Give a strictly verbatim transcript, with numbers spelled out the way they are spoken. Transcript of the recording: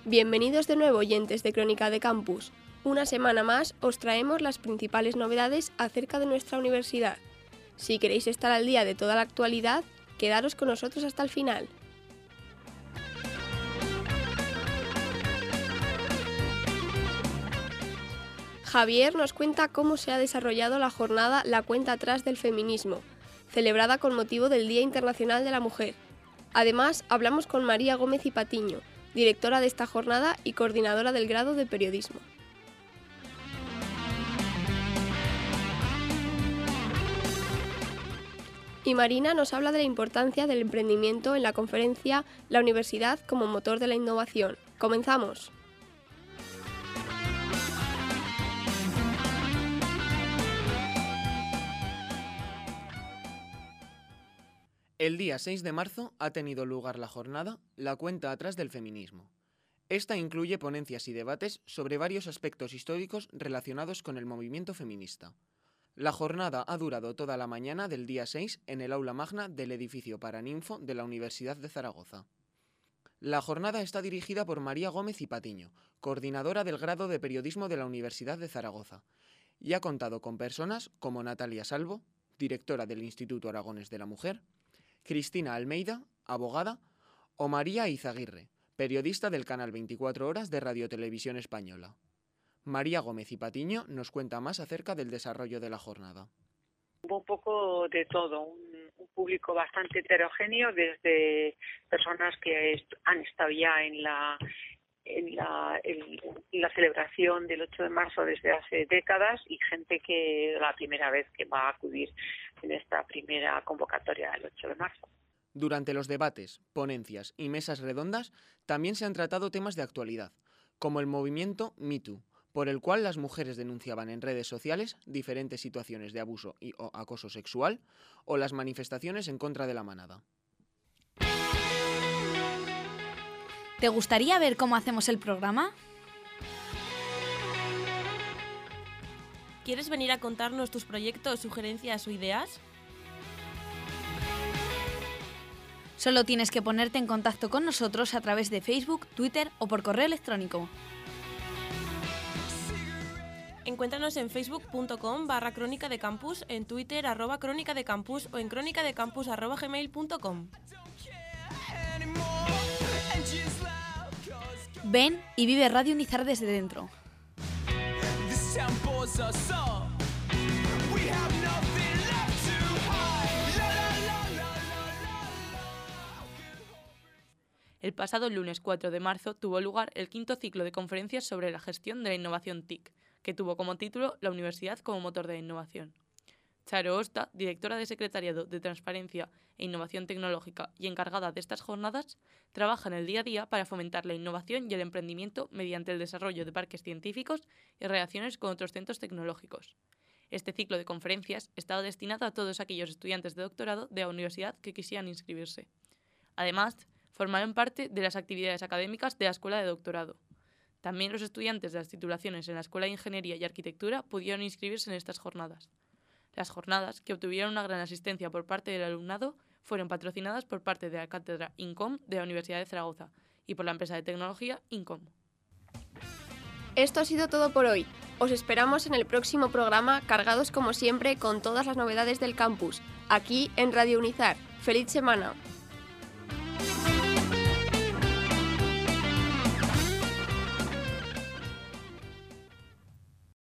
Bienvenidos de nuevo, oyentes de Crónica de Campus. Una semana más os traemos las principales novedades acerca de nuestra universidad. Si queréis estar al día de toda la actualidad, quedaros con nosotros hasta el final. Javier nos cuenta cómo se ha desarrollado la jornada La Cuenta Atrás del Feminismo, celebrada con motivo del Día Internacional de la Mujer. Además, hablamos con María Gómez y Patiño, directora de esta jornada y coordinadora del grado de Periodismo. Y Marina nos habla de la importancia del emprendimiento en la conferencia La Universidad como motor de la innovación. ¡Comenzamos! El día seis de marzo ha tenido lugar la jornada La Cuenta Atrás del Feminismo. Esta incluye ponencias y debates sobre varios aspectos históricos relacionados con el movimiento feminista. La jornada ha durado toda la mañana del día seis en el aula magna del edificio Paraninfo de la Universidad de Zaragoza. La jornada está dirigida por María Gómez y Patiño, coordinadora del grado de Periodismo de la Universidad de Zaragoza, y ha contado con personas como Natalia Salvo, directora del Instituto Aragones de la Mujer, Cristina Almeida, abogada, o María Izaguirre, periodista del canal veinticuatro horas de Radio Televisión Española. María Gómez y Patiño nos cuenta más acerca del desarrollo de la jornada. Hubo un poco de todo, un, un público bastante heterogéneo, desde personas que est- han estado ya en la, en, la, en la celebración del ocho de marzo desde hace décadas y gente que la primera vez que va a acudir en esta primera convocatoria del ocho de marzo. Durante los debates, ponencias y mesas redondas también se han tratado temas de actualidad, como el movimiento Me Too, por el cual las mujeres denunciaban en redes sociales diferentes situaciones de abuso y o acoso sexual, o las manifestaciones en contra de la manada. ¿Te gustaría ver cómo hacemos el programa? ¿Quieres venir a contarnos tus proyectos, sugerencias o ideas? Solo tienes que ponerte en contacto con nosotros a través de Facebook, Twitter o por correo electrónico. Encuéntranos en facebook.com barra crónica de campus, en Twitter arroba crónica de campus o en crónicadecampus arroba gmail punto com. Ven y vive Radio Unizar desde dentro. El pasado lunes cuatro de marzo tuvo lugar el quinto ciclo de conferencias sobre la gestión de la innovación T I C, que tuvo como título La Universidad como motor de la innovación. Charo Osta, directora de Secretariado de Transparencia e Innovación Tecnológica y encargada de estas jornadas, trabaja en el día a día para fomentar la innovación y el emprendimiento mediante el desarrollo de parques científicos y relaciones con otros centros tecnológicos. Este ciclo de conferencias estaba destinado a todos aquellos estudiantes de doctorado de la universidad que quisieran inscribirse. Además, formaron parte de las actividades académicas de la Escuela de Doctorado. También los estudiantes de las titulaciones en la Escuela de Ingeniería y Arquitectura pudieron inscribirse en estas jornadas. Las jornadas, que obtuvieron una gran asistencia por parte del alumnado, fueron patrocinadas por parte de la cátedra INCOM de la Universidad de Zaragoza y por la empresa de tecnología INCOM. Esto ha sido todo por hoy. Os esperamos en el próximo programa, cargados como siempre con todas las novedades del campus, aquí en Radio Unizar. ¡Feliz semana!